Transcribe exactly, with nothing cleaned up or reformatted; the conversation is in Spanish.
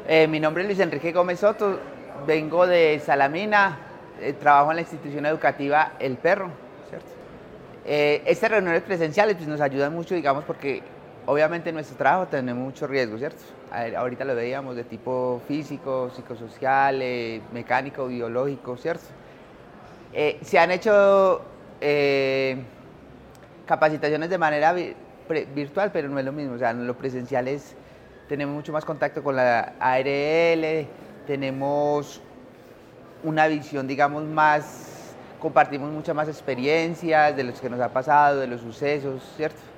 Eh, mi nombre es Luis Enrique Gómez Soto, vengo de Salamina, eh, trabajo en la institución educativa El Perro, ¿cierto? Eh, estas reuniones presenciales pues, nos ayudan mucho, digamos, porque obviamente en nuestro trabajo tenemos mucho riesgo, ¿cierto? A ver, ahorita lo veíamos de tipo físico, psicosocial, eh, mecánico, biológico, ¿cierto? Eh, se han hecho eh, capacitaciones de manera vi virtual, pero no es lo mismo, o sea, en lo presencial es, tenemos mucho más contacto con la A R L, tenemos una visión, digamos, más, compartimos muchas más experiencias de los que nos ha pasado, de los sucesos, ¿cierto?